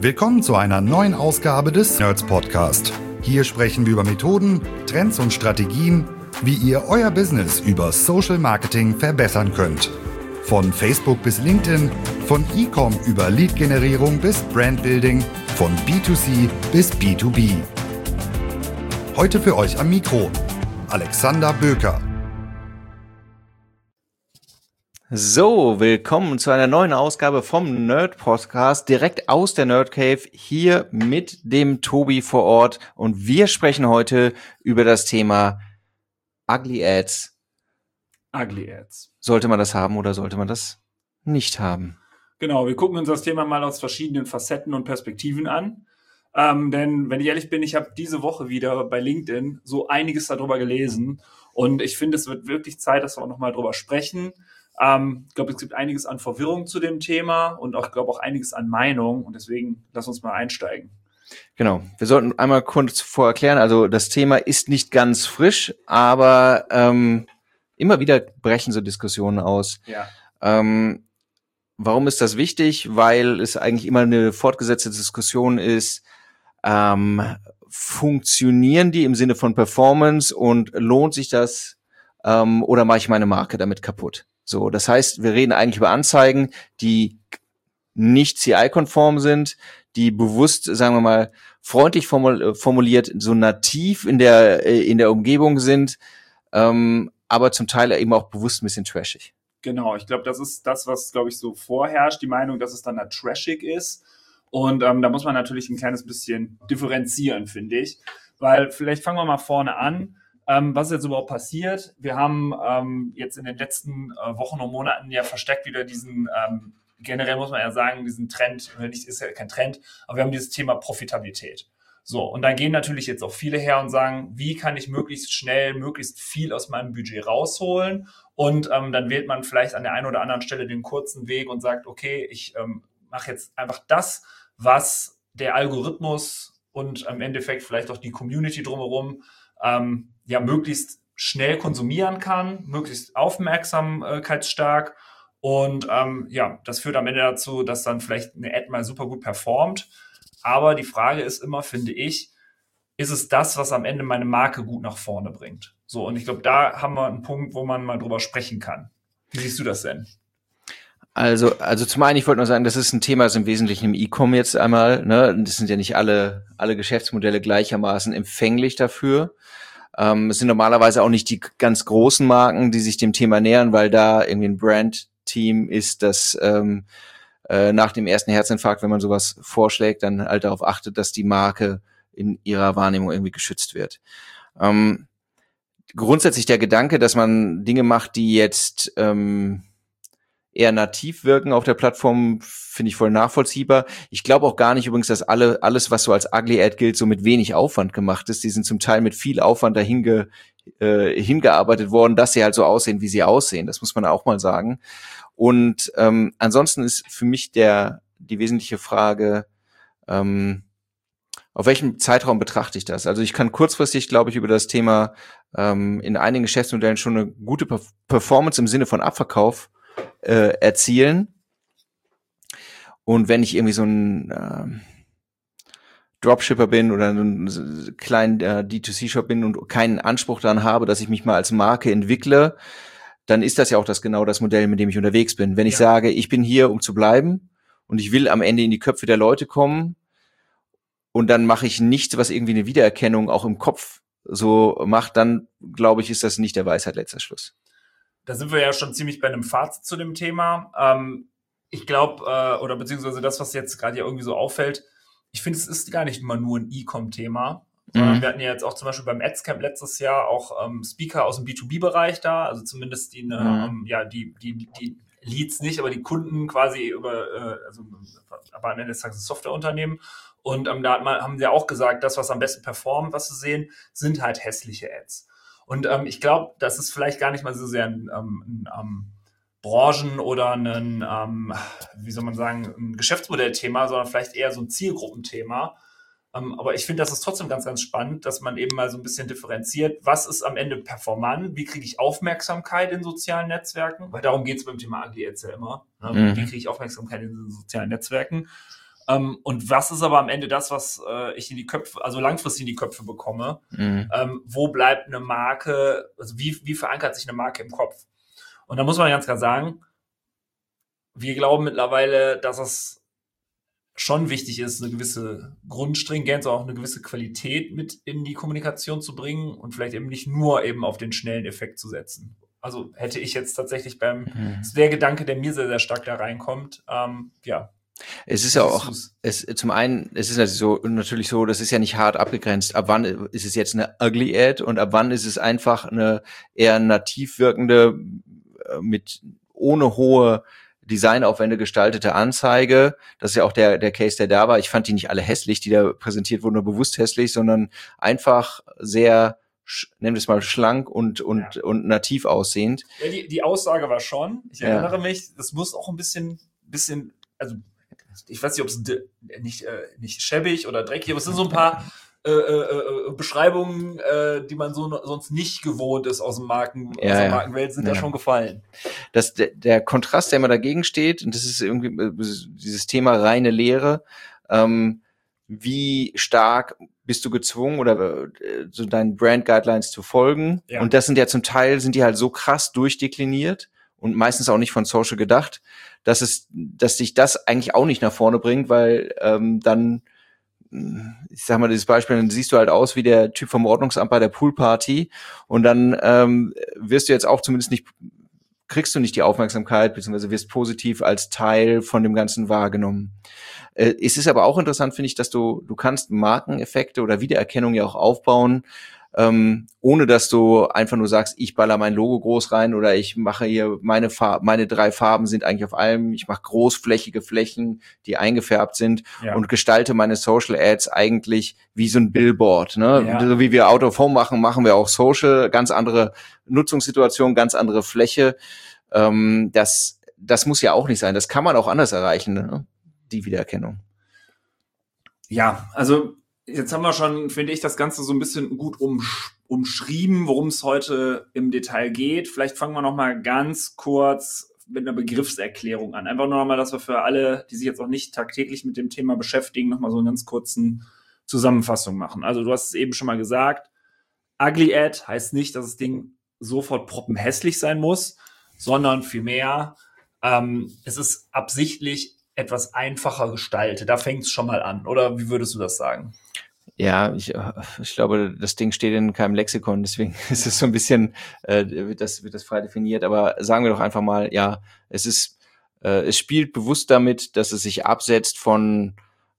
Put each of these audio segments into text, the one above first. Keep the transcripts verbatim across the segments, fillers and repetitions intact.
Willkommen zu einer neuen Ausgabe des Nerds Podcast. Hier sprechen wir über Methoden, Trends und Strategien, wie ihr euer Business über Social Marketing verbessern könnt. Von Facebook bis LinkedIn, von E-Com über Lead-Generierung bis Brandbuilding, von B zwei C bis B zwei B. Heute für euch am Mikro Alexander Böker. So, willkommen zu einer neuen Ausgabe vom Nerd Podcast, direkt aus der Nerd Cave, hier mit dem Tobi vor Ort. Und wir sprechen heute über das Thema Ugly Ads. Ugly Ads. Sollte man das haben oder sollte man das nicht haben? Genau, wir gucken uns das Thema mal aus verschiedenen Facetten und Perspektiven an. Ähm, denn, wenn ich ehrlich bin, ich habe diese Woche wieder bei LinkedIn so einiges darüber gelesen. Und ich finde, es wird wirklich Zeit, dass wir auch nochmal drüber sprechen. Ähm, ich glaube, es gibt einiges an Verwirrung zu dem Thema und auch, ich glaube, auch einiges an Meinung. Und deswegen lass uns mal einsteigen. Genau, wir sollten einmal kurz vorerklären, also das Thema ist nicht ganz frisch, aber ähm, immer wieder brechen so Diskussionen aus. Ja. Ähm, warum ist das wichtig? Weil es eigentlich immer eine fortgesetzte Diskussion ist, ähm, funktionieren die im Sinne von Performance und lohnt sich das ähm, oder mache ich meine Marke damit kaputt? So, das heißt, wir reden eigentlich über Anzeigen, die nicht C I-konform sind, die bewusst, sagen wir mal, freundlich formuliert, so nativ in der in der Umgebung sind, ähm, aber zum Teil eben auch bewusst ein bisschen trashig. Genau, ich glaube, das ist das, was, glaube ich, so vorherrscht, die Meinung, dass es dann da trashig ist. Und ähm, da muss man natürlich ein kleines bisschen differenzieren, finde ich. Weil vielleicht fangen wir mal vorne an. Ähm, was ist jetzt überhaupt passiert? Wir haben ähm, jetzt in den letzten äh, Wochen und Monaten ja verstärkt wieder diesen, ähm, generell muss man ja sagen, diesen Trend, nicht ist ja kein Trend, aber wir haben dieses Thema Profitabilität. So, und dann gehen natürlich jetzt auch viele her und sagen, wie kann ich möglichst schnell, möglichst viel aus meinem Budget rausholen? Und ähm, dann wählt man vielleicht an der einen oder anderen Stelle den kurzen Weg und sagt, okay, ich ähm, mache jetzt einfach das, was der Algorithmus und im Endeffekt vielleicht auch die Community drumherum ähm, ja möglichst schnell konsumieren kann, möglichst aufmerksamkeitsstark. Und ähm, ja, das führt am Ende dazu, dass dann vielleicht eine Ad mal super gut performt. Aber die Frage ist immer, finde ich, ist es das, was am Ende meine Marke gut nach vorne bringt? So, und ich glaube, da haben wir einen Punkt, wo man mal drüber sprechen kann. Wie siehst du das denn? Also, also zum einen, ich wollte nur sagen, das ist ein Thema, das im Wesentlichen im E-Com jetzt einmal, ne, das sind ja nicht alle, alle Geschäftsmodelle gleichermaßen empfänglich dafür. Ähm, es sind normalerweise auch nicht die ganz großen Marken, die sich dem Thema nähern, weil da irgendwie ein Brand-Team ist, das ähm, äh, nach dem ersten Herzinfarkt, wenn man sowas vorschlägt, dann halt darauf achtet, dass die Marke in ihrer Wahrnehmung irgendwie geschützt wird. Ähm, grundsätzlich der Gedanke, dass man Dinge macht, die jetzt ähm, eher nativ wirken auf der Plattform, finde ich voll nachvollziehbar. Ich glaube auch gar nicht übrigens, dass alle alles, was so als Ugly Ad gilt, so mit wenig Aufwand gemacht ist. Die sind zum Teil mit viel Aufwand dahin ge, äh, hingearbeitet worden, dass sie halt so aussehen, wie sie aussehen. Das muss man auch mal sagen. Und ähm, ansonsten ist für mich der die wesentliche Frage, ähm, auf welchem Zeitraum betrachte ich das? Also ich kann kurzfristig, glaube ich, über das Thema ähm, in einigen Geschäftsmodellen schon eine gute Performance im Sinne von Abverkauf Äh, erzielen. Und wenn ich irgendwie so ein äh, Dropshipper bin oder ein kleinen äh, D zwei C-Shop bin und keinen Anspruch daran habe, dass ich mich mal als Marke entwickle, dann ist das ja auch das genau das Modell, mit dem ich unterwegs bin. Wenn ich ja. sage, ich bin hier, um zu bleiben und ich will am Ende in die Köpfe der Leute kommen und dann mache ich nichts, was irgendwie eine Wiedererkennung auch im Kopf so macht, dann glaube ich, ist das nicht der Weisheit letzter Schluss. Da sind wir ja schon ziemlich bei einem Fazit zu dem Thema. Ähm, ich glaube, äh, oder beziehungsweise das, was jetzt gerade ja irgendwie so auffällt, ich finde, es ist gar nicht immer nur ein E-Com-Thema, sondern mhm. wir hatten ja jetzt auch zum Beispiel beim Adscamp letztes Jahr auch ähm, Speaker aus dem B zwei B-Bereich da, also zumindest die, ne, mhm. ähm, ja, die, die, die Leads nicht, aber die Kunden quasi über, äh, also aber am Ende des Tages ein Softwareunternehmen. Und ähm, da hat man, haben sie auch gesagt, das, was am besten performt, was sie sehen, sind halt hässliche Ads. Und ähm, ich glaube, das ist vielleicht gar nicht mal so sehr ein, ähm, ein ähm, Branchen- oder ein, ähm, wie soll man sagen, ein Geschäftsmodellthema, sondern vielleicht eher so ein Zielgruppenthema. Ähm, aber ich finde, das ist trotzdem ganz, ganz spannend, dass man eben mal so ein bisschen differenziert, was ist am Ende performant, wie kriege ich Aufmerksamkeit in sozialen Netzwerken, weil darum geht es beim Thema Ugly Ads ja immer. Ne? Mhm. Wie kriege ich Aufmerksamkeit in sozialen Netzwerken? Ähm, und was ist aber am Ende das, was äh, ich in die Köpfe, also langfristig in die Köpfe bekomme? Mhm. Ähm, wo bleibt eine Marke, also wie, wie verankert sich eine Marke im Kopf? Und da muss man ganz klar sagen, wir glauben mittlerweile, dass es schon wichtig ist, eine gewisse Grundstringenz, auch eine gewisse Qualität mit in die Kommunikation zu bringen und vielleicht eben nicht nur eben auf den schnellen Effekt zu setzen. Also hätte ich jetzt tatsächlich beim, mhm. das ist der Gedanke, der mir sehr, sehr stark da reinkommt, ähm, ja. Es ist ja auch, es, zum einen, es ist natürlich so, natürlich so, das ist ja nicht hart abgegrenzt. Ab wann ist es jetzt eine ugly Ad und ab wann ist es einfach eine eher nativ wirkende, mit, ohne hohe Designaufwände gestaltete Anzeige. Das ist ja auch der, der Case, der da war. Ich fand die nicht alle hässlich, die da präsentiert wurden, nur bewusst hässlich, sondern einfach sehr, nennen wir es mal schlank und, und, ja. und nativ aussehend. Ja, die, die Aussage war schon, ich erinnere ja. mich, das muss auch ein bisschen, bisschen, also, ich weiß nicht, ob es nicht, äh, nicht schäbig oder dreckig, aber es sind so ein paar äh, äh, Beschreibungen, äh, die man so sonst nicht gewohnt ist aus dem Marken, ja, aus der Markenwelt, sind ja. da schon gefallen. Das, der, der Kontrast, der immer dagegen steht, und das ist irgendwie dieses Thema reine Lehre, ähm, wie stark bist du gezwungen oder äh, so deinen Brand Guidelines zu folgen? Ja. Und das sind ja zum Teil, sind die halt so krass durchdekliniert und meistens auch nicht von Social gedacht, dass es, dass dich das eigentlich auch nicht nach vorne bringt, weil ähm, dann, ich sag mal, dieses Beispiel, dann siehst du halt aus wie der Typ vom Ordnungsamt bei der Poolparty und dann ähm, wirst du jetzt auch zumindest nicht, kriegst du nicht die Aufmerksamkeit, beziehungsweise wirst positiv als Teil von dem Ganzen wahrgenommen. Äh, es ist aber auch interessant, finde ich, dass du, du kannst Markeneffekte oder Wiedererkennung ja auch aufbauen, ähm, ohne dass du einfach nur sagst, ich baller mein Logo groß rein oder ich mache hier meine Farben, meine drei Farben sind eigentlich auf allem, ich mache großflächige Flächen, die eingefärbt sind ja. und gestalte meine Social Ads eigentlich wie so ein Billboard, ne? Ja. So wie wir Out of Home machen, machen wir auch Social, ganz andere Nutzungssituation, ganz andere Fläche. Ähm, das, das muss ja auch nicht sein, das kann man auch anders erreichen, ne? Die Wiedererkennung. Ja, also jetzt haben wir schon, finde ich, das Ganze so ein bisschen gut um, umschrieben, worum es heute im Detail geht. Vielleicht fangen wir noch mal ganz kurz mit einer Begriffserklärung an. Einfach nur noch mal, dass wir für alle, die sich jetzt auch nicht tagtäglich mit dem Thema beschäftigen, noch mal so einen ganz kurzen Zusammenfassung machen. Also du hast es eben schon mal gesagt, Ugly Ad heißt nicht, dass das Ding sofort proppenhässlich sein muss, sondern vielmehr, ähm, es ist absichtlich etwas einfacher gestaltet. Da fängt es schon mal an. Oder wie würdest du das sagen? Ja, ich, ich glaube, das Ding steht in keinem Lexikon, deswegen ist es so ein bisschen, äh, wird das, wird das frei definiert. Aber sagen wir doch einfach mal, ja, es ist, äh, es spielt bewusst damit, dass es sich absetzt von,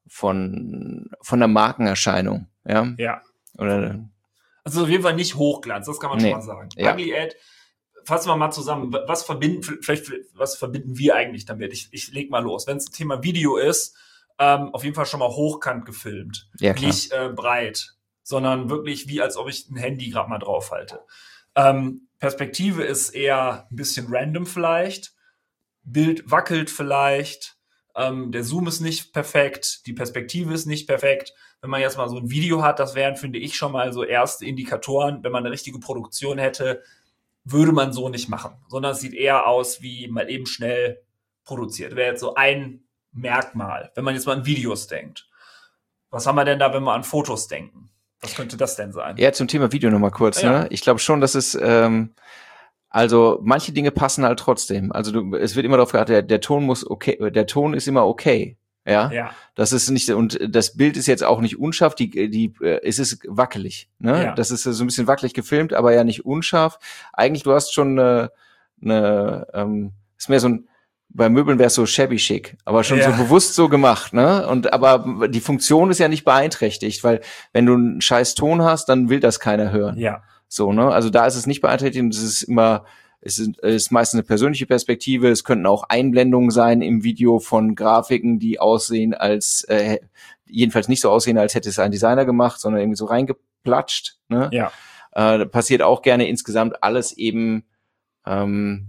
von, von der Markenerscheinung. Ja. Ja. Oder, also auf jeden Fall nicht Hochglanz, das kann man nee. schon mal sagen. Ja. Ugly Ad, fassen wir mal zusammen. Was verbinden, vielleicht, was verbinden wir eigentlich damit? Ich, ich leg mal los. Wenn es ein Thema Video ist, ähm, auf jeden Fall schon mal hochkant gefilmt. Ja, klar. Nicht äh, breit, sondern wirklich wie, als ob ich ein Handy gerade mal drauf halte. Ähm, Perspektive ist eher ein bisschen random vielleicht. Bild wackelt vielleicht. Ähm, der Zoom ist nicht perfekt. Die Perspektive ist nicht perfekt. Wenn man jetzt mal so ein Video hat, das wären, finde ich, schon mal so erste Indikatoren. Wenn man eine richtige Produktion hätte, würde man so nicht machen, sondern es sieht eher aus wie mal eben schnell produziert. Wäre jetzt so ein Merkmal, wenn man jetzt mal an Videos denkt. Was haben wir denn da, wenn wir an Fotos denken? Was könnte das denn sein? Ja, zum Thema Video nochmal kurz. Ja. Ne? Ich glaube schon, dass es, ähm, also manche Dinge passen halt trotzdem. Also du, es wird immer darauf geachtet, der, der Ton muss okay, der Ton ist immer okay. Ja, ja, das ist nicht, und das Bild ist jetzt auch nicht unscharf, die, die, es ist wackelig, ne? Ja. Das ist so ein bisschen wackelig gefilmt, aber ja nicht unscharf. Eigentlich, du hast schon eine, eine ähm, ist mehr so ein, bei Möbeln wäre es so shabby chic, aber schon ja. so bewusst so gemacht, ne? Und, aber die Funktion ist ja nicht beeinträchtigt, weil wenn du einen scheiß Ton hast, dann will das keiner hören. Ja. So, ne? Also da ist es nicht beeinträchtigt, es ist immer, es ist, ist meistens eine persönliche Perspektive. Es könnten auch Einblendungen sein im Video von Grafiken, die aussehen als, äh, jedenfalls nicht so aussehen, als hätte es ein Designer gemacht, sondern irgendwie so reingeplatscht. Ne? Ja. Äh, passiert auch gerne insgesamt alles eben ähm,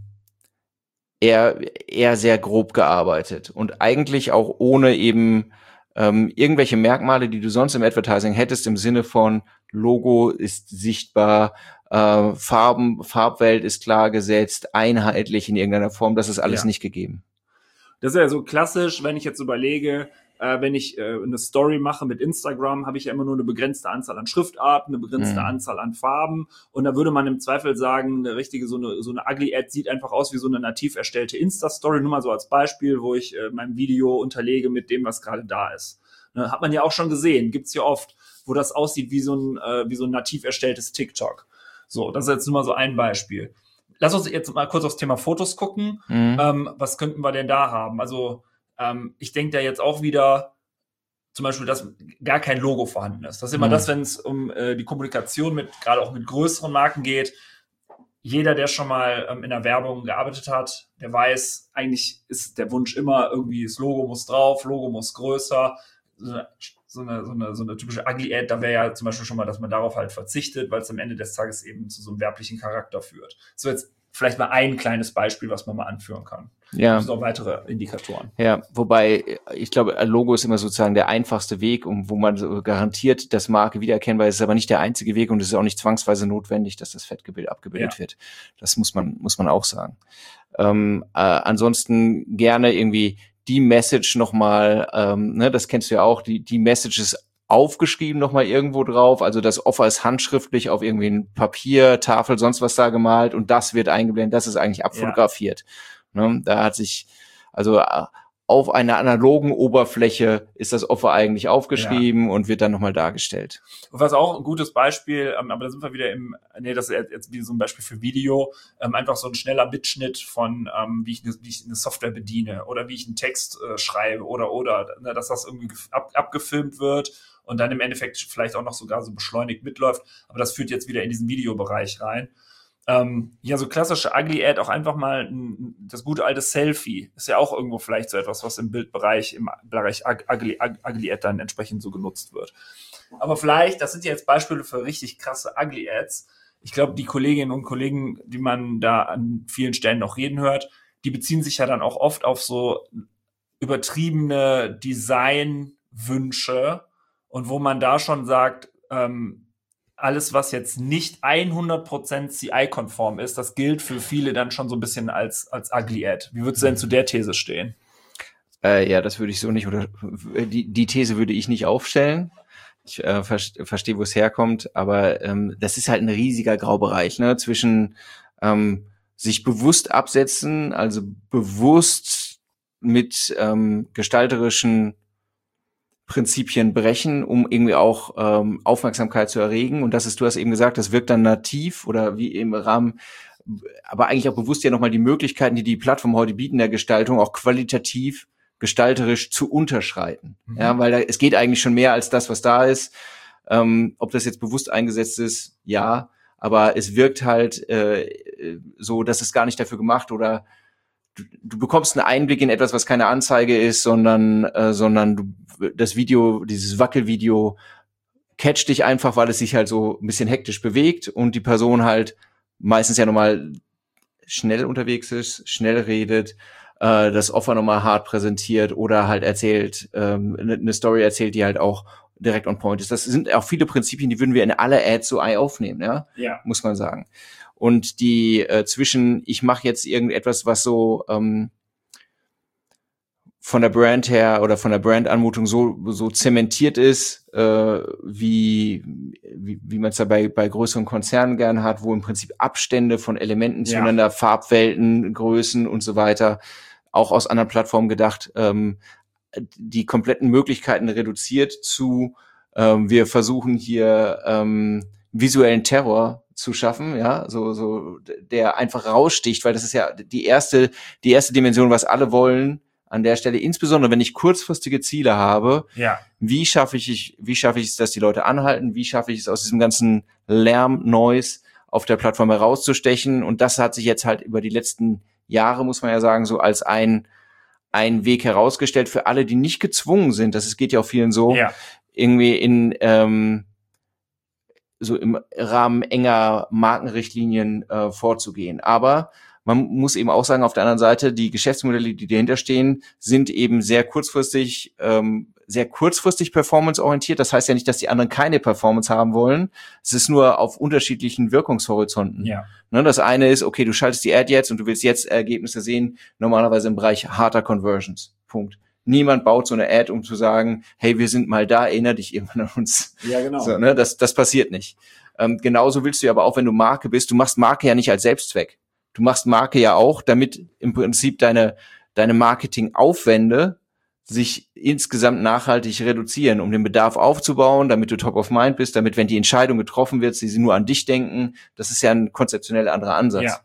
eher, eher sehr grob gearbeitet und eigentlich auch ohne eben ähm, irgendwelche Merkmale, die du sonst im Advertising hättest, im Sinne von Logo ist sichtbar, Äh, Farben, Farbwelt ist klar gesetzt, einheitlich in irgendeiner Form, das ist alles ja. nicht gegeben. Das ist ja so klassisch, wenn ich jetzt überlege, äh, wenn ich äh, eine Story mache mit Instagram, habe ich ja immer nur eine begrenzte Anzahl an Schriftarten, eine begrenzte mhm. Anzahl an Farben und da würde man im Zweifel sagen, eine richtige, so eine, so eine Ugly Ad sieht einfach aus wie so eine nativ erstellte Insta-Story, nur mal so als Beispiel, wo ich äh, mein Video unterlege mit dem, was gerade da ist. Ne, hat man ja auch schon gesehen, gibt's ja oft, wo das aussieht wie so ein, äh, wie so ein nativ erstelltes TikTok. So, das ist jetzt nur mal so ein Beispiel. Lass uns jetzt mal kurz aufs Thema Fotos gucken. Mhm. Ähm, was könnten wir denn da haben? Also ähm, ich denke da jetzt auch wieder zum Beispiel, dass gar kein Logo vorhanden ist. Das ist immer mhm. das, wenn es um äh, die Kommunikation mit, gerade auch mit größeren Marken geht. Jeder, der schon mal ähm, in der Werbung gearbeitet hat, der weiß, eigentlich ist der Wunsch immer irgendwie, das Logo muss drauf, Logo muss größer. So eine, so eine, so eine, so eine typische Ugly-Ad, da wäre ja zum Beispiel schon mal, dass man darauf halt verzichtet, weil es am Ende des Tages eben zu so einem werblichen Charakter führt. So jetzt vielleicht mal ein kleines Beispiel, was man mal anführen kann. Ja. Es gibt auch weitere Indikatoren. Ja, wobei ich glaube, ein Logo ist immer sozusagen der einfachste Weg, um wo man so garantiert, dass Marke wiedererkennbar ist, ist aber nicht der einzige Weg und es ist auch nicht zwangsweise notwendig, dass das Fettgebild abgebildet ja. wird. Das muss man muss man auch sagen. Ähm, äh, ansonsten gerne irgendwie die Message nochmal, ähm, ne, das kennst du ja auch, die die Message ist aufgeschrieben nochmal irgendwo drauf, also das Offer ist handschriftlich auf irgendwie ein Papier, Tafel, sonst was da gemalt und das wird eingeblendet, das ist eigentlich abfotografiert. Ja. Ne, da hat sich, also auf einer analogen Oberfläche ist das Offer eigentlich aufgeschrieben ja. und wird dann nochmal dargestellt. Und was auch ein gutes Beispiel, ähm, aber da sind wir wieder im, nee, das ist jetzt wie so ein Beispiel für Video, ähm, einfach so ein schneller Mitschnitt von, ähm, wie, ich ne, wie ich eine Software bediene oder wie ich einen Text äh, schreibe oder, oder, ne, dass das irgendwie ab, abgefilmt wird und dann im Endeffekt vielleicht auch noch sogar so beschleunigt mitläuft. Aber das führt jetzt wieder in diesen Videobereich rein. Ähm, ja, so klassische Ugly-Ad, auch einfach mal ein, das gute alte Selfie, ist ja auch irgendwo vielleicht so etwas, was im Bildbereich, im Bereich Ugly-Ad Ugly dann entsprechend so genutzt wird. Aber vielleicht, das sind ja jetzt Beispiele für richtig krasse Ugly-Ads. Ich glaube, die Kolleginnen und Kollegen, die man da an vielen Stellen noch reden hört, die beziehen sich ja dann auch oft auf so übertriebene Designwünsche und wo man da schon sagt, ähm, alles, was jetzt nicht hundert Prozent C I-konform ist, das gilt für viele dann schon so ein bisschen als, als Ugly-Ad. Wie würdest du denn zu der These stehen? Äh, ja, das würde ich so nicht, oder die, die These würde ich nicht aufstellen. Ich äh, ver- verstehe, wo es herkommt, aber ähm, das ist halt ein riesiger Graubereich, ne, zwischen ähm, sich bewusst absetzen, also bewusst mit ähm, gestalterischen Prinzipien brechen, um irgendwie auch ähm, Aufmerksamkeit zu erregen. Und das ist, du hast eben gesagt, das wirkt dann nativ oder wie im Rahmen, aber eigentlich auch bewusst ja nochmal die Möglichkeiten, die die Plattform heute bieten, der Gestaltung auch qualitativ, gestalterisch zu unterschreiten. Mhm. Ja, weil da, es geht eigentlich schon mehr als das, was da ist. Ähm, ob das jetzt bewusst eingesetzt ist, ja, aber es wirkt halt äh, so, dass es gar nicht dafür gemacht oder Du, du bekommst einen Einblick in etwas, was keine Anzeige ist, sondern äh, sondern du, das Video, dieses Wackelvideo catcht dich einfach, weil es sich halt so ein bisschen hektisch bewegt und die Person halt meistens ja nochmal schnell unterwegs ist, schnell redet, äh, das Offer nochmal hart präsentiert oder halt erzählt, ähm, eine Story erzählt, die halt auch direkt on point ist. Das sind auch viele Prinzipien, die würden wir in alle Ads so aufnehmen, ja, ja. muss man sagen. Und die äh, zwischen, ich mache jetzt irgendetwas, was so ähm, von der Brand her oder von der Brandanmutung so so zementiert ist, äh, wie wie, wie man es da bei, bei größeren Konzernen gern hat, wo im Prinzip Abstände von Elementen ja. zueinander, Farbwelten, Größen und so weiter, auch aus anderen Plattformen gedacht, ähm, die kompletten Möglichkeiten reduziert zu, ähm, wir versuchen hier ähm, visuellen Terror zu schaffen, ja, so so der einfach raussticht, weil das ist ja die erste die erste Dimension, was alle wollen an der Stelle, insbesondere wenn ich kurzfristige Ziele habe. Ja. Wie schaffe ich wie schaffe ich es, dass die Leute anhalten? Wie schaffe ich es, aus diesem ganzen Lärm, Noise auf der Plattform herauszustechen? Und das hat sich jetzt halt über die letzten Jahre, muss man ja sagen, so als ein ein Weg herausgestellt für alle, die nicht gezwungen sind. Das ist, geht ja auch vielen so, ja. irgendwie in ähm, so im Rahmen enger Markenrichtlinien äh, vorzugehen. Aber man muss eben auch sagen, auf der anderen Seite, die Geschäftsmodelle, die dahinter stehen, sind eben sehr kurzfristig, ähm, sehr kurzfristig performanceorientiert. Das heißt ja nicht, dass die anderen keine Performance haben wollen. Es ist nur auf unterschiedlichen Wirkungshorizonten. Ja. Ne, das eine ist, okay, du schaltest die Ad jetzt und du willst jetzt Ergebnisse sehen, normalerweise im Bereich harter Conversions. Punkt. Niemand baut so eine Ad, um zu sagen, hey, wir sind mal da, erinnere dich irgendwann an uns. Ja, genau. So, ne, das, das passiert nicht. Ähm, genauso willst du ja aber auch, wenn du Marke bist, du machst Marke ja nicht als Selbstzweck. Du machst Marke ja auch, damit im Prinzip deine, deine Marketingaufwände sich insgesamt nachhaltig reduzieren, um den Bedarf aufzubauen, damit du top of mind bist, damit, wenn die Entscheidung getroffen wird, sie nur an dich denken. Das ist ja ein konzeptionell anderer Ansatz. Ja.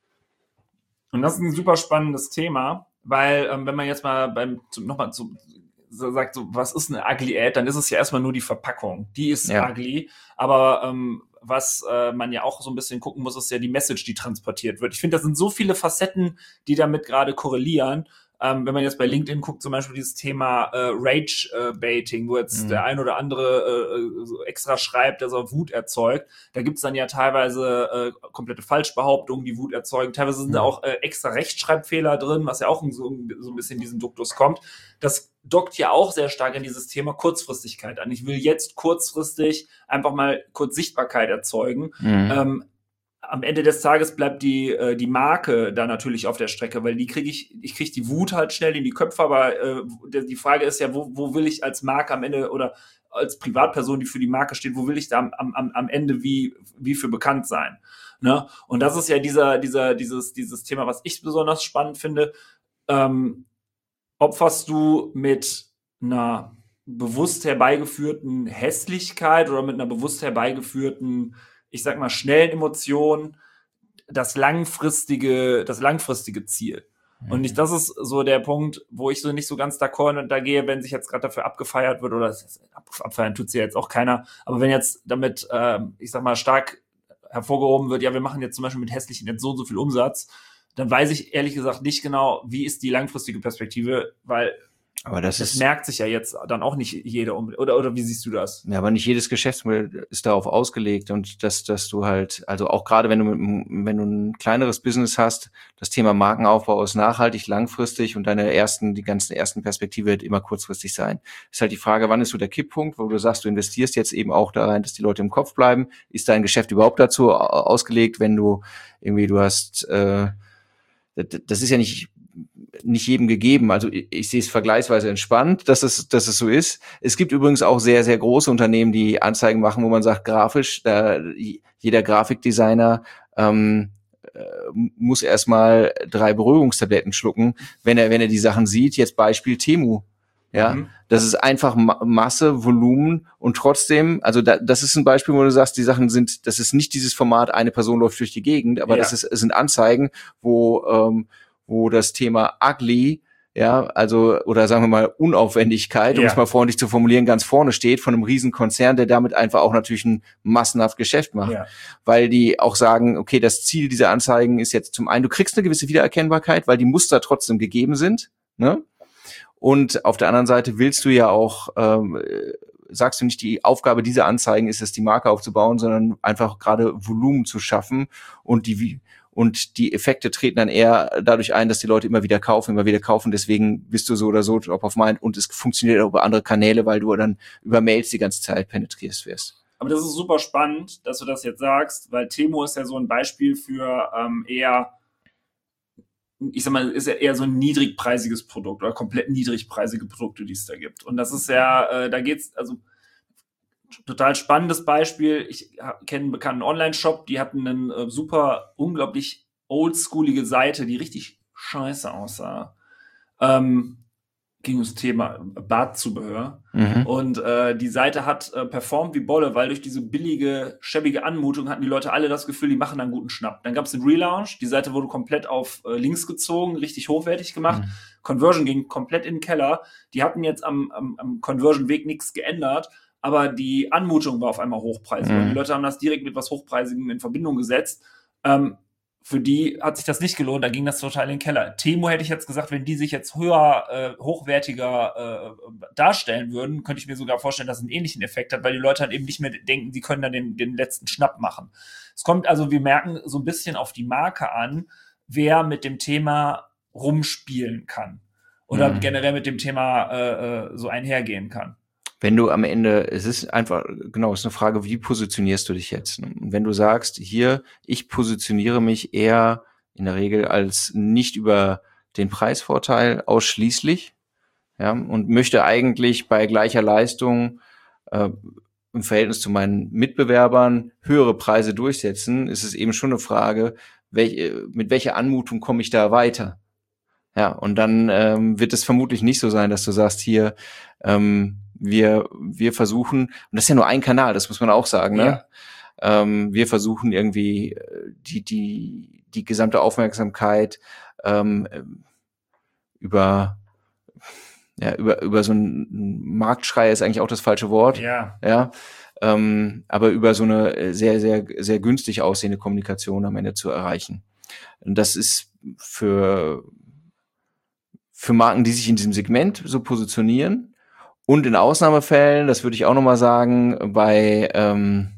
Und das ist ein super spannendes Thema, weil ähm, wenn man jetzt mal beim nochmal zu so sagt, so, was ist eine ugly Ad, dann ist es ja erstmal nur die Verpackung. Die ist Ja. ugly, aber ähm, was äh, man ja auch so ein bisschen gucken muss, ist ja die Message, die transportiert wird. Ich finde, das sind so viele Facetten, die damit gerade korrelieren. Ähm, wenn man jetzt bei LinkedIn guckt, zum Beispiel dieses Thema äh, Rage-Baiting, wo jetzt Mhm. der ein oder andere äh, so extra schreibt, dass er Wut erzeugt. Da gibt's dann ja teilweise äh, komplette Falschbehauptungen, die Wut erzeugen. Teilweise sind Mhm. da auch äh, extra Rechtschreibfehler drin, was ja auch so, so ein bisschen in diesen Duktus kommt. Das dockt ja auch sehr stark an dieses Thema Kurzfristigkeit an. Ich will jetzt kurzfristig einfach mal kurz Sichtbarkeit erzeugen. Mhm. Ähm, am Ende des Tages bleibt die äh, die Marke da natürlich auf der Strecke, weil die kriege ich ich kriege die Wut halt schnell in die Köpfe, aber äh, die Frage ist ja, wo wo will ich als Marke am Ende oder als Privatperson, die für die Marke steht, wo will ich da am am am Ende wie wie für bekannt sein, ne? Und das ist ja dieser dieser dieses dieses Thema, was ich besonders spannend finde. Ähm, opferst du mit einer bewusst herbeigeführten Hässlichkeit oder mit einer bewusst herbeigeführten, ich sag mal, schnellen Emotionen das langfristige, das langfristige Ziel. Mhm. Und ich, das ist so der Punkt, wo ich so nicht so ganz d'accord da gehe, wenn sich jetzt gerade dafür abgefeiert wird, oder ab, abfeiern tut sie ja jetzt auch keiner, aber wenn jetzt damit, äh, ich sag mal, stark hervorgehoben wird, ja, wir machen jetzt zum Beispiel mit hässlichen jetzt so und so viel Umsatz, dann weiß ich ehrlich gesagt nicht genau, wie ist die langfristige Perspektive, weil Aber das, das ist, merkt sich ja jetzt dann auch nicht jeder, oder, oder wie siehst du das? ja, aber nicht jedes Geschäftsmodell ist darauf ausgelegt und dass, dass du halt, also auch gerade wenn du mit, wenn du ein kleineres Business hast, das Thema Markenaufbau ist nachhaltig, langfristig und deine ersten, die ganzen ersten Perspektive wird immer kurzfristig sein. Ist halt die Frage, wann ist so der Kipppunkt, wo du sagst, du investierst jetzt eben auch da rein, dass die Leute im Kopf bleiben. Ist dein Geschäft überhaupt dazu ausgelegt, wenn du irgendwie, du hast, äh, das ist ja nicht, nicht jedem gegeben. Also ich, ich sehe es vergleichsweise entspannt, dass es, dass es so ist. Es gibt übrigens auch sehr, sehr große Unternehmen, die Anzeigen machen, wo man sagt, grafisch, da jeder Grafikdesigner ähm, muss erstmal drei Beruhigungstabletten schlucken, wenn er, wenn er die Sachen sieht. Jetzt Beispiel Temu. Ja, mhm. Das ist einfach Ma- Masse, Volumen und trotzdem, also da, das ist ein Beispiel, wo du sagst, die Sachen sind, das ist nicht dieses Format, eine Person läuft durch die Gegend, aber ja. das ist, es sind Anzeigen, wo, ähm, wo das Thema ugly, ja, also, oder sagen wir mal Unaufwendigkeit, um ja. es mal freundlich zu formulieren, ganz vorne steht von einem riesen Konzern, der damit einfach auch natürlich ein massenhaft Geschäft macht. Ja. Weil die auch sagen, okay, das Ziel dieser Anzeigen ist jetzt zum einen, du kriegst eine gewisse Wiedererkennbarkeit, weil die Muster trotzdem gegeben sind, ne? Und auf der anderen Seite willst du ja auch, ähm, sagst du nicht, die Aufgabe dieser Anzeigen ist es, die Marke aufzubauen, sondern einfach gerade Volumen zu schaffen und die und die Effekte treten dann eher dadurch ein, dass die Leute immer wieder kaufen, immer wieder kaufen. Deswegen bist du so oder so top of mind und es funktioniert auch über andere Kanäle, weil du dann über Mails die ganze Zeit penetrierst wirst. Aber das ist super spannend, dass du das jetzt sagst, weil Temu ist ja so ein Beispiel für ähm, eher ich sag mal, ist ja eher so ein niedrigpreisiges Produkt oder komplett niedrigpreisige Produkte, die es da gibt. Und das ist ja, äh, da geht's, also total spannendes Beispiel. Ich kenne einen bekannten Online-Shop, die hatten eine äh, super, unglaublich oldschoolige Seite, die richtig scheiße aussah. Ähm, ging ums Thema Badzubehör. Mhm. Und äh, die Seite hat äh, performt wie Bolle, weil durch diese billige, schäbige Anmutung hatten die Leute alle das Gefühl, die machen einen guten Schnapp. Dann gab es den Relaunch, die Seite wurde komplett auf äh, links gezogen, richtig hochwertig gemacht. Mhm. Conversion ging komplett in den Keller. Die hatten jetzt am, am, am Conversion-Weg nichts geändert, aber die Anmutung war auf einmal hochpreisig. Mhm. Und die Leute haben das direkt mit was Hochpreisigem in Verbindung gesetzt. Ähm, Für die hat sich das nicht gelohnt, da ging das total in den Keller. Temu hätte ich jetzt gesagt, wenn die sich jetzt höher, äh, hochwertiger äh, darstellen würden, könnte ich mir sogar vorstellen, dass es einen ähnlichen Effekt hat, weil die Leute halt eben nicht mehr denken, sie können dann den, den letzten Schnapp machen. Es kommt also, wir merken so ein bisschen auf die Marke an, wer mit dem Thema rumspielen kann oder Mhm. generell mit dem Thema äh, so einhergehen kann. Wenn du am Ende, es ist einfach, genau, es ist eine Frage, wie positionierst du dich jetzt? Und wenn du sagst, hier, ich positioniere mich eher in der Regel als nicht über den Preisvorteil ausschließlich, ja, und möchte eigentlich bei gleicher Leistung äh, im Verhältnis zu meinen Mitbewerbern höhere Preise durchsetzen, ist es eben schon eine Frage, welche, mit welcher Anmutung komme ich da weiter? Ja, und dann ähm, wird es vermutlich nicht so sein, dass du sagst, hier, ähm, wir wir versuchen, und das ist ja nur ein Kanal, das muss man auch sagen, ne? Ja. Ähm, wir versuchen irgendwie äh, die die die gesamte Aufmerksamkeit ähm, über ja über über so einen Marktschrei ist eigentlich auch das falsche Wort, Ja. ja, ähm, aber über so eine sehr sehr sehr günstig aussehende Kommunikation am Ende zu erreichen. Und das ist für für Marken, die sich in diesem Segment so positionieren. Und in Ausnahmefällen, das würde ich auch nochmal sagen, bei ähm,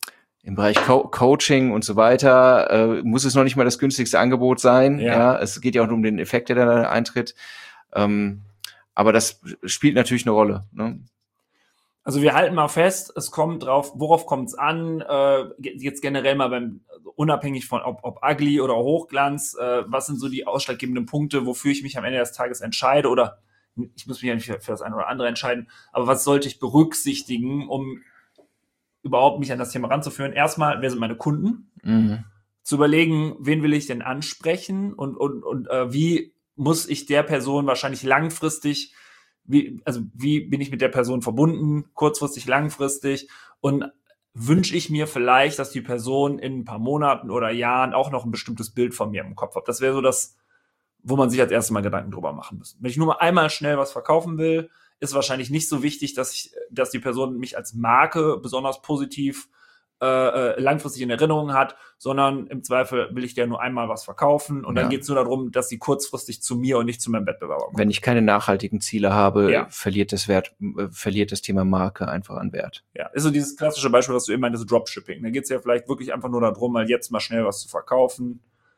im Bereich Co- Coaching und so weiter, äh, muss es noch nicht mal das günstigste Angebot sein. Ja. Ja, es geht ja auch um den Effekt, der da eintritt. Ähm, aber das spielt natürlich eine Rolle, ne? Also wir halten mal fest, es kommt drauf, worauf kommt es an, äh, jetzt generell mal beim, unabhängig von ob, ob Ugly oder Hochglanz, äh, was sind so die ausschlaggebenden Punkte, wofür ich mich am Ende des Tages entscheide, oder ich muss mich ja nicht für, für das eine oder andere entscheiden, aber was sollte ich berücksichtigen, um überhaupt mich an das Thema ranzuführen? Erstmal, wer sind meine Kunden? Mhm. Zu überlegen, wen will ich denn ansprechen und, und, und äh, wie muss ich der Person wahrscheinlich langfristig, wie, also wie bin ich mit der Person verbunden, kurzfristig, langfristig, und wünsche ich mir vielleicht, dass die Person in ein paar Monaten oder Jahren auch noch ein bestimmtes Bild von mir im Kopf hat. Das wäre so das, wo man sich als erstes mal Gedanken drüber machen muss. Wenn ich nur mal einmal schnell was verkaufen will, ist wahrscheinlich nicht so wichtig, dass ich, dass die Person mich als Marke besonders positiv äh, langfristig in Erinnerung hat, sondern im Zweifel will ich dir nur einmal was verkaufen und dann Ja. geht es nur darum, dass sie kurzfristig zu mir und nicht zu meinem Wettbewerber kommen. Wenn ich keine nachhaltigen Ziele habe, Ja. verliert das Wert, äh, verliert das Thema Marke einfach an Wert. Ja, ist so dieses klassische Beispiel, was du eben meintest, Dropshipping. Da geht es ja vielleicht wirklich einfach nur darum, mal jetzt mal schnell was zu verkaufen.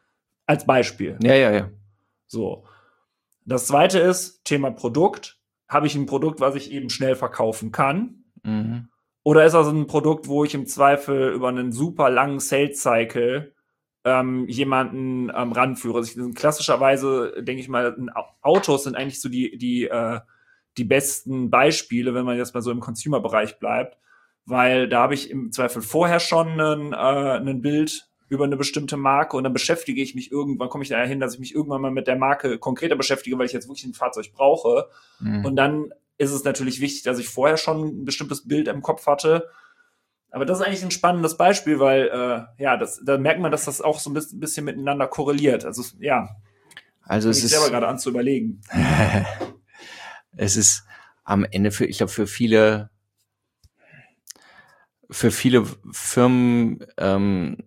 Als Beispiel. Ja, ja, ja. So. Das zweite ist Thema Produkt. Habe ich ein Produkt, was ich eben schnell verkaufen kann? Mhm. Oder ist das ein Produkt, wo ich im Zweifel über einen super langen Sales-Cycle ähm, jemanden ähm, ranführe? Also ich, klassischerweise, denke ich mal, Autos sind eigentlich so die, die, äh, die besten Beispiele, wenn man jetzt mal so im Consumer-Bereich bleibt, weil da habe ich im Zweifel vorher schon ein, äh, ein Bild über eine bestimmte Marke und dann beschäftige ich mich irgendwann, komme ich dahin, dass ich mich irgendwann mal mit der Marke konkreter beschäftige, weil ich jetzt wirklich ein Fahrzeug brauche. Mhm. Und dann ist es natürlich wichtig, dass ich vorher schon ein bestimmtes Bild im Kopf hatte. Aber das ist eigentlich ein spannendes Beispiel, weil äh, ja, das, da merkt man, dass das auch so ein bisschen, bisschen miteinander korreliert. Also ja, Also es ich ist selber gerade an zu überlegen. es ist am Ende für, ich glaube, für viele, für viele Firmen, ähm,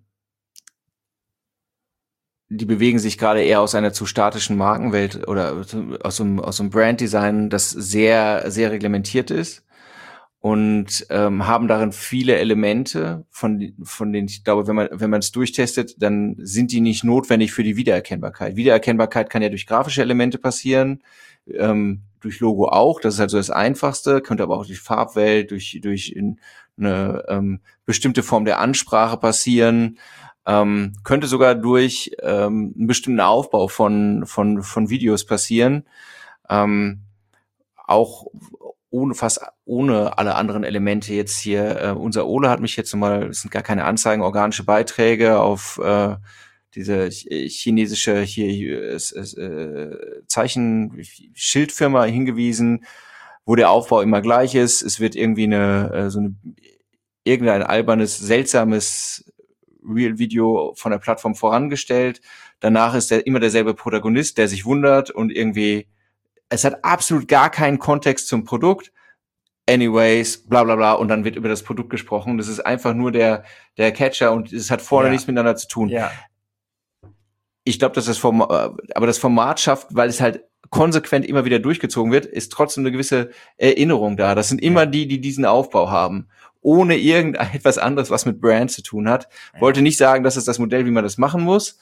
die bewegen sich gerade eher aus einer zu statischen Markenwelt oder aus so einem, aus so einem Branddesign, das sehr, sehr reglementiert ist und ähm, haben darin viele Elemente, von, von denen ich glaube, wenn man, wenn man es durchtestet, dann sind die nicht notwendig für die Wiedererkennbarkeit. Wiedererkennbarkeit kann ja durch grafische Elemente passieren, ähm, durch Logo auch, das ist halt so das Einfachste, könnte aber auch durch Farbwelt, durch, durch eine ähm, bestimmte Form der Ansprache passieren. Ähm, könnte sogar durch ähm, einen bestimmten Aufbau von von von Videos passieren, ähm, auch ohne fast ohne alle anderen Elemente jetzt hier. Äh, unser Ole hat mich jetzt mal, es sind gar keine Anzeigen, organische Beiträge auf äh, diese chinesische hier äh, Zeichen Schildfirma hingewiesen, wo der Aufbau immer gleich ist. Es wird irgendwie eine äh, so eine irgendein albernes, seltsames Real-Video von der Plattform vorangestellt. Danach ist der immer derselbe Protagonist, der sich wundert und irgendwie, es hat absolut gar keinen Kontext zum Produkt. Anyways, bla bla bla, und dann wird über das Produkt gesprochen. Das ist einfach nur der der Catcher und es hat vorne Ja. nichts miteinander zu tun. Ja. Ich glaube, dass das Format, aber das Format schafft, weil es halt konsequent immer wieder durchgezogen wird, ist trotzdem eine gewisse Erinnerung da. Das sind immer Ja. die, die diesen Aufbau haben, ohne irgendetwas anderes, was mit Brand zu tun hat. Ja. Wollte nicht sagen, das ist das Modell, wie man das machen muss,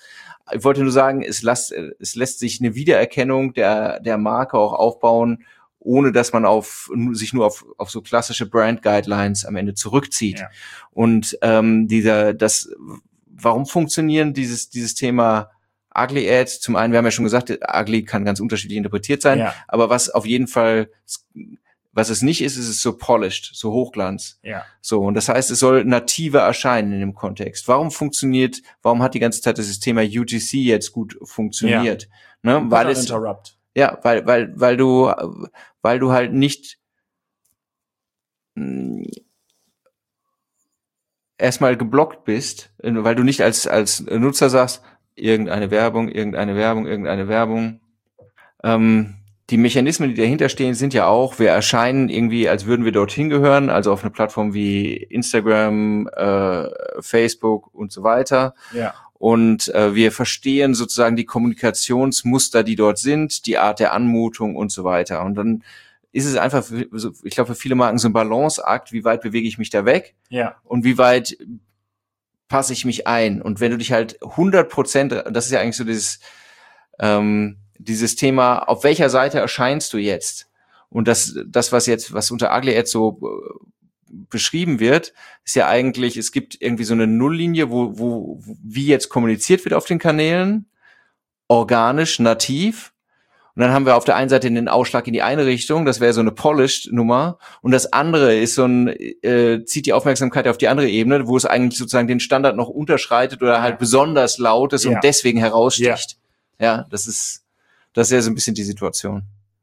ich wollte nur sagen, es lässt, es lässt sich eine Wiedererkennung der, der Marke auch aufbauen, ohne dass man auf sich nur auf, auf so klassische Brand Guidelines am Ende zurückzieht. Ja. Und ähm, dieser, das, warum funktionieren dieses dieses Thema Ugly Ads? Zum einen, wir haben ja schon gesagt, Ugly kann ganz unterschiedlich interpretiert sein, ja. aber was auf jeden Fall, was es nicht ist, ist es so polished, so Hochglanz. Ja. So, und das heißt, es soll nativer erscheinen in dem Kontext. Warum funktioniert, warum hat die ganze Zeit das Thema U G C jetzt gut funktioniert? Ja. Ne? Weil es Interrupt. Ja, weil, weil, weil du, weil du halt nicht mh, erstmal geblockt bist, weil du nicht als, als Nutzer sagst, irgendeine Werbung, irgendeine Werbung, irgendeine Werbung. Ähm, die Mechanismen, die dahinter stehen, sind ja auch, wir erscheinen irgendwie, als würden wir dorthin gehören, also auf eine Plattform wie Instagram, äh, Facebook und so weiter. Ja. Und äh, wir verstehen sozusagen die Kommunikationsmuster, die dort sind, die Art der Anmutung und so weiter. Und dann ist es einfach, für, ich glaube, für viele Marken so ein Balanceakt, wie weit bewege ich mich da weg ja. und wie weit passe ich mich ein. Und wenn du dich halt hundert Prozent, das ist ja eigentlich so dieses, ähm, dieses Thema, auf welcher Seite erscheinst du jetzt? Und das, das was jetzt, was unter Ugly Ads so beschrieben wird, ist ja eigentlich, es gibt irgendwie so eine Nulllinie, wo, wo, wie jetzt kommuniziert wird auf den Kanälen, organisch, nativ. Und dann haben wir auf der einen Seite den Ausschlag in die eine Richtung, das wäre so eine Polished-Nummer. Und das andere ist so ein, äh, zieht die Aufmerksamkeit auf die andere Ebene, wo es eigentlich sozusagen den Standard noch unterschreitet oder halt besonders laut ist ja. und deswegen heraussticht. Ja. ja, das ist, das ist ja so ein bisschen die Situation.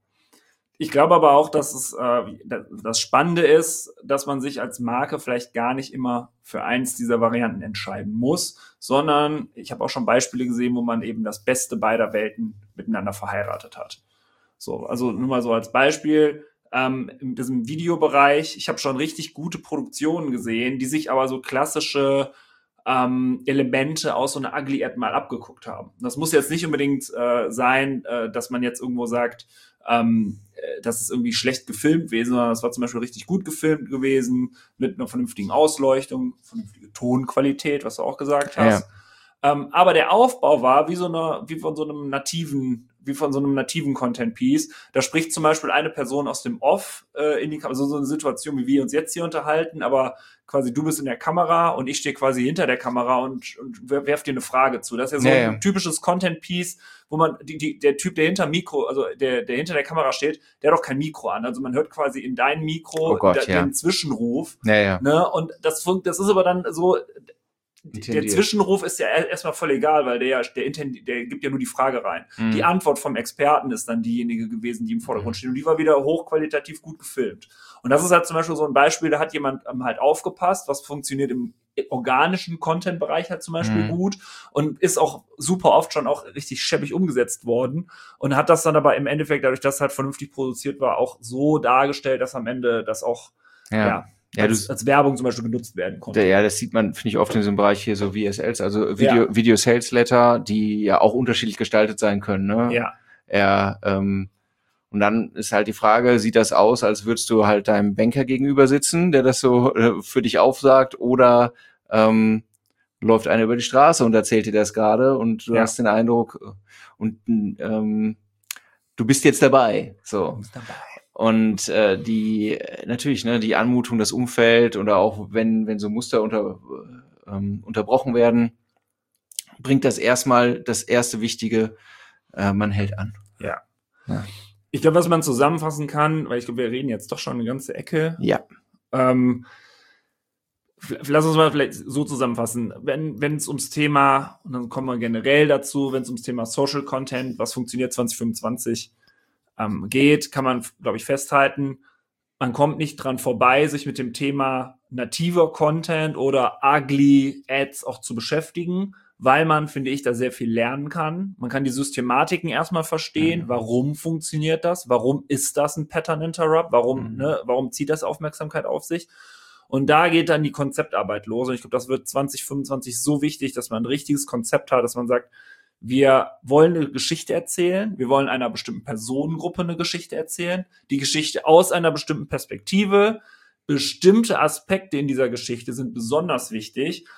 Ich glaube aber auch, dass es äh, das Spannende ist, dass man sich als Marke vielleicht gar nicht immer für eins dieser Varianten entscheiden muss, sondern ich habe auch schon Beispiele gesehen, wo man eben das Beste beider Welten miteinander verheiratet hat. So, also nur mal so als Beispiel, ähm, in diesem Videobereich, ich habe schon richtig gute Produktionen gesehen, die sich aber so klassische ähm, Elemente aus so einer Ugly Ad mal abgeguckt haben. Das muss jetzt nicht unbedingt äh, sein, äh, dass man jetzt irgendwo sagt, ähm, das ist irgendwie schlecht gefilmt gewesen, sondern das war zum Beispiel richtig gut gefilmt gewesen, mit einer vernünftigen Ausleuchtung, vernünftige Tonqualität, was du auch gesagt hast. Ja. Ähm, aber der Aufbau war wie so eine, wie von so einem nativen, wie von so einem nativen Content-Piece. Da spricht zum Beispiel eine Person aus dem Off äh, in die, also so eine Situation, wie wir uns jetzt hier unterhalten, aber quasi du bist in der Kamera und ich stehe quasi hinter der Kamera und, und werf dir eine Frage zu. Das ist ja so ja, ein ja. typisches Content-Piece, wo man, die, die, der Typ, der hinter Mikro, also der, der hinter der Kamera steht, der hat auch kein Mikro an. Also man hört quasi in dein Mikro oh Gott, da, ja. den Zwischenruf. Ja, ja. Ne? Und das, das ist aber dann so, der Zwischenruf ist ja erstmal voll egal, weil der, der, der gibt ja nur die Frage rein. Mhm. Die Antwort vom Experten ist dann diejenige gewesen, die im Vordergrund mhm. steht. Und die war wieder hochqualitativ gut gefilmt. Und das ist halt zum Beispiel so ein Beispiel, da hat jemand halt aufgepasst, was funktioniert im organischen Content-Bereich halt zum Beispiel mhm. gut und ist auch super oft schon auch richtig scheppig umgesetzt worden und hat das dann aber im Endeffekt, dadurch, dass es halt vernünftig produziert war, auch so dargestellt, dass am Ende das auch ja. ja Ja, als, du, als Werbung zum Beispiel genutzt werden konnte. Ja, das sieht man, finde ich, oft in so einem Bereich hier so V S Ls, also Video, ja. Video Sales Letter, die ja auch unterschiedlich gestaltet sein können, ne? Ja. Er, ähm, und dann ist halt die Frage, sieht das aus, als würdest du halt deinem Banker gegenüber sitzen, der das so äh, für dich aufsagt, oder ähm, läuft einer über die Straße und erzählt dir das gerade und du ja. hast den Eindruck, und ähm, du bist jetzt dabei, so. Du bist dabei. Und äh, die natürlich, ne, die Anmutung, das Umfeld oder auch wenn wenn so Muster unter, ähm, unterbrochen werden, bringt das erstmal das erste Wichtige, äh, man hält an. Ja. ja. Ich glaube, was man zusammenfassen kann, weil ich glaube, wir reden jetzt doch schon eine ganze Ecke. Ja. Ähm, lass uns mal vielleicht so zusammenfassen. Wenn wenn es ums Thema, und dann kommen wir generell dazu, wenn es ums Thema Social Content, was funktioniert zwanzig fünfundzwanzig, Ähm, geht, kann man, glaube ich, festhalten, man kommt nicht dran vorbei, sich mit dem Thema nativer Content oder ugly Ads auch zu beschäftigen, weil man, finde ich, da sehr viel lernen kann. Man kann die Systematiken erstmal verstehen, mhm. warum funktioniert das, warum ist das ein Pattern Interrupt, warum, mhm. ne, warum zieht das Aufmerksamkeit auf sich. Und da geht dann die Konzeptarbeit los. Und ich glaube, das wird zwanzig fünfundzwanzig so wichtig, dass man ein richtiges Konzept hat, dass man sagt, wir wollen eine Geschichte erzählen, wir wollen einer bestimmten Personengruppe eine Geschichte erzählen, die Geschichte aus einer bestimmten Perspektive, bestimmte Aspekte in dieser Geschichte sind besonders wichtig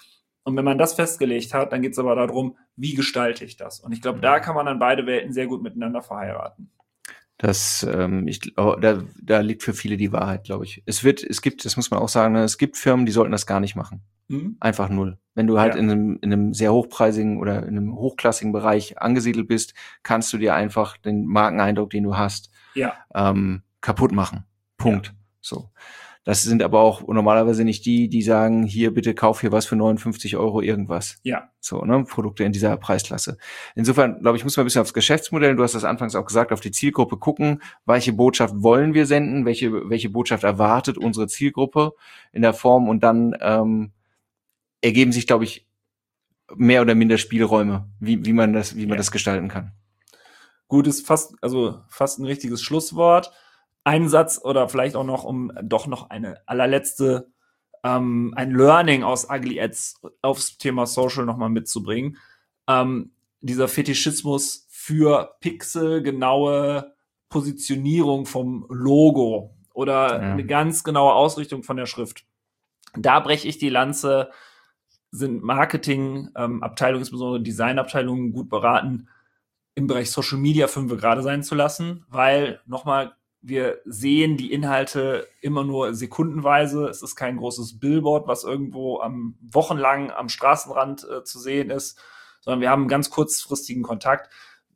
Und wenn man das festgelegt hat, dann geht es aber darum, wie gestalte ich das? Und ich glaube, da kann man dann beide Welten sehr gut miteinander verheiraten. Das, ähm, ich, oh, da, da liegt für viele die Wahrheit, glaube ich. Es wird, es gibt, das muss man auch sagen, es gibt Firmen, die sollten das gar nicht machen. Mhm. Einfach null. Wenn du halt ja. in einem, in einem sehr hochpreisigen oder in einem hochklassigen Bereich angesiedelt bist, kannst du dir einfach den Markeneindruck, den du hast, ja. ähm, kaputt machen. Punkt. Ja. So. Das sind aber auch normalerweise nicht die, die sagen, hier bitte kauf hier was für neunundfünfzig Euro irgendwas. Ja. So, ne, Produkte in dieser Preisklasse. Insofern, glaube ich, muss man ein bisschen aufs Geschäftsmodell, du hast das anfangs auch gesagt, auf die Zielgruppe gucken, welche Botschaft wollen wir senden, welche, welche Botschaft erwartet unsere Zielgruppe in der Form und dann ähm, ergeben sich, glaube ich, mehr oder minder Spielräume, wie, wie man das, wie man ja. das gestalten kann. Gut, ist fast, also fast ein richtiges Schlusswort. Ein Satz oder vielleicht auch noch, um doch noch eine allerletzte, ähm, ein Learning aus Ugly Ads aufs Thema Social nochmal mitzubringen. Ähm, dieser Fetischismus für pixelgenaue Positionierung vom Logo oder ja. eine ganz genaue Ausrichtung von der Schrift. Da breche ich die Lanze, sind Marketing-Abteilungen, ähm, insbesondere Designabteilungen gut beraten, im Bereich Social Media fünf gerade sein zu lassen, weil nochmal wir sehen die Inhalte immer nur sekundenweise. Es ist kein großes Billboard, was irgendwo am wochenlang am Straßenrand äh, zu sehen ist, sondern wir haben einen ganz kurzfristigen Kontakt,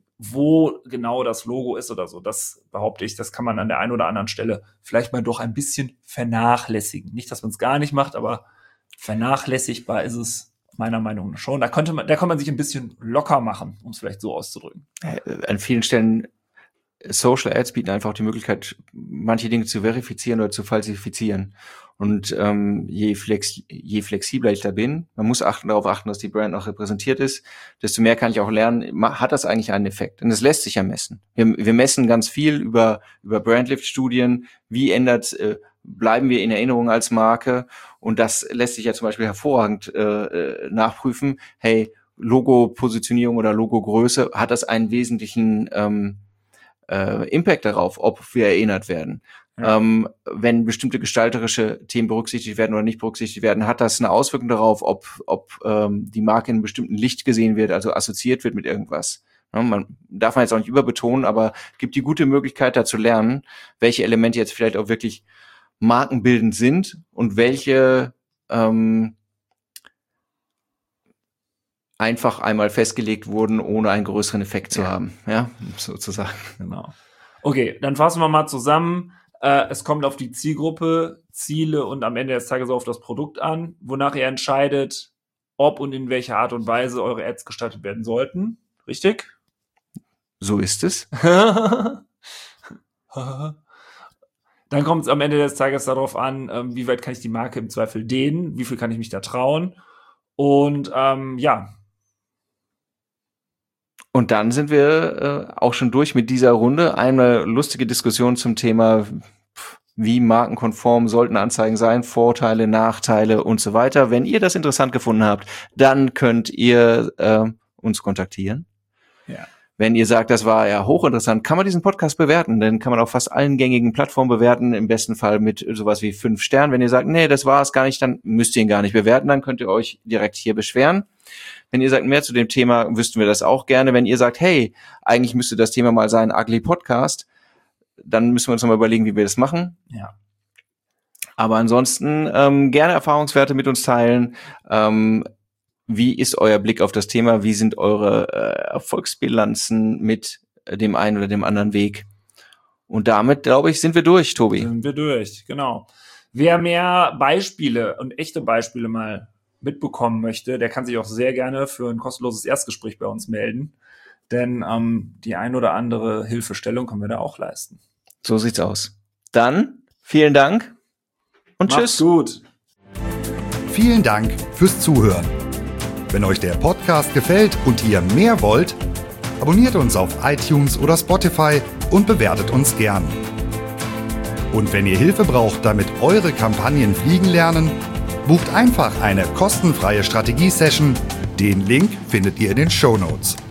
wo genau das Logo ist oder so. Das behaupte ich, das kann man an der einen oder anderen Stelle vielleicht mal doch ein bisschen vernachlässigen. Nicht, dass man es gar nicht macht, aber vernachlässigbar ist es meiner Meinung nach schon. Da könnte man, da kann man sich ein bisschen locker machen, um es vielleicht so auszudrücken. An vielen Stellen Social Ads bieten einfach die Möglichkeit, manche Dinge zu verifizieren oder zu falsifizieren. Und ähm, je, flex, je flexibler ich da bin, man muss achten, darauf achten, dass die Brand auch repräsentiert ist, desto mehr kann ich auch lernen, hat das eigentlich einen Effekt? Und das lässt sich ja messen. Wir, wir messen ganz viel über über Brandlift-Studien, wie ändert, äh, bleiben wir in Erinnerung als Marke? Und das lässt sich ja zum Beispiel hervorragend äh, nachprüfen. Hey, Logo-Positionierung oder Logo-Größe, hat das einen wesentlichen ähm, Äh, Impact darauf, ob wir erinnert werden. Ja. Ähm, wenn bestimmte gestalterische Themen berücksichtigt werden oder nicht berücksichtigt werden, hat das eine Auswirkung darauf, ob, ob ähm, die Marke in einem bestimmten Licht gesehen wird, also assoziiert wird mit irgendwas. Ja, man darf man jetzt auch nicht überbetonen, aber gibt die gute Möglichkeit, da zu lernen, welche Elemente jetzt vielleicht auch wirklich markenbildend sind und welche ähm, einfach einmal festgelegt wurden, ohne einen größeren Effekt zu ja. haben, ja, sozusagen. Genau. Okay, dann fassen wir mal zusammen. Äh, es kommt auf die Zielgruppe, Ziele und am Ende des Tages auch auf das Produkt an, wonach ihr entscheidet, ob und in welcher Art und Weise eure Ads gestaltet werden sollten. Richtig? So ist es. Dann kommt es am Ende des Tages darauf an, ähm, wie weit kann ich die Marke im Zweifel dehnen, wie viel kann ich mich da trauen und ähm, ja, Und dann sind wir äh, auch schon durch mit dieser Runde. Eine lustige Diskussion zum Thema, wie markenkonform sollten Anzeigen sein, Vorteile, Nachteile und so weiter. Wenn ihr das interessant gefunden habt, dann könnt ihr äh, uns kontaktieren. Ja. Wenn ihr sagt, das war ja hochinteressant, kann man diesen Podcast bewerten. Dann kann man auf fast allen gängigen Plattformen bewerten, im besten Fall mit sowas wie fünf Sternen. Wenn ihr sagt, nee, das war es gar nicht, dann müsst ihr ihn gar nicht bewerten. Dann könnt ihr euch direkt hier beschweren. Wenn ihr sagt, mehr zu dem Thema, wüssten wir das auch gerne. Wenn ihr sagt, hey, eigentlich müsste das Thema mal sein, Ugly Podcast, dann müssen wir uns nochmal überlegen, wie wir das machen. Ja. Aber ansonsten ähm, gerne Erfahrungswerte mit uns teilen. Ähm, wie ist euer Blick auf das Thema? Wie sind eure äh, Erfolgsbilanzen mit äh, dem einen oder dem anderen Weg? Und damit, glaube ich, sind wir durch, Tobi. Sind wir durch, genau. Wer mehr Beispiele und echte Beispiele mal mitbekommen möchte, der kann sich auch sehr gerne für ein kostenloses Erstgespräch bei uns melden, denn ähm, die ein oder andere Hilfestellung können wir da auch leisten. So sieht's aus. Dann vielen Dank und Macht's tschüss. Gut. Vielen Dank fürs Zuhören. Wenn euch der Podcast gefällt und ihr mehr wollt, abonniert uns auf iTunes oder Spotify und bewertet uns gern. Und wenn ihr Hilfe braucht, damit eure Kampagnen fliegen lernen, bucht einfach eine kostenfreie Strategie-Session. Den Link findet ihr in den Shownotes.